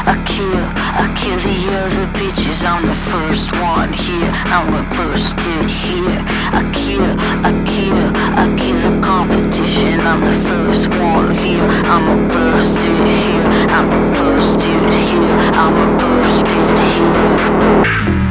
I kill the other bitches. I'm the first one here. I'm a bursted here. I kill the competition. I'm the first one here. I'm a bursted here. I'm a bursted here. I'm a bursted here.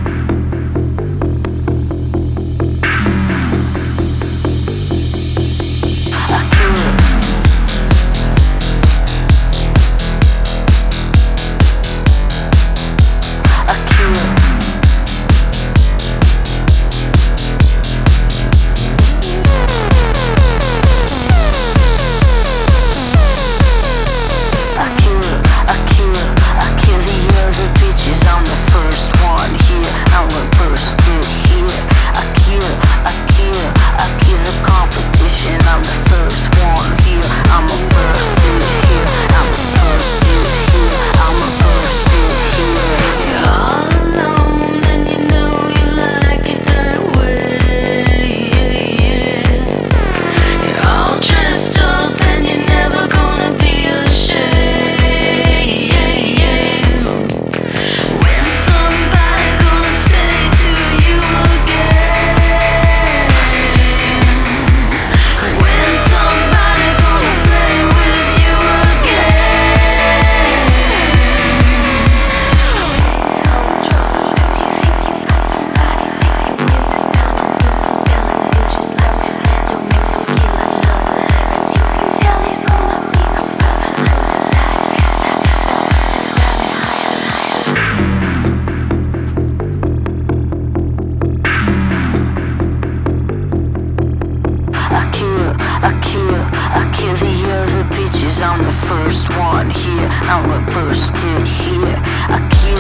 I'm the first one here. I'm a bursted here. I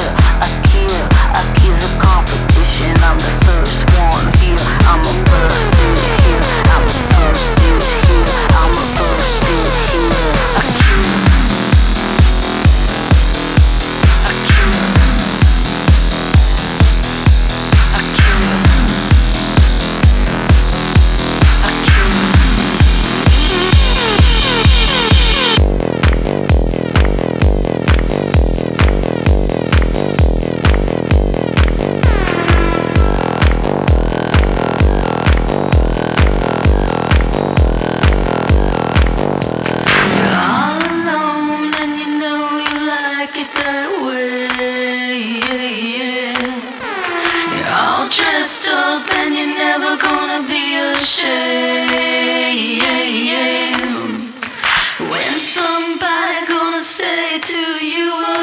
kill the competition. I'm the first one here. I'm a bursted here. I'm a bursted here. I'm a bursted here. I kill. Dressed up and you're never gonna be ashamed. When somebody gonna say to you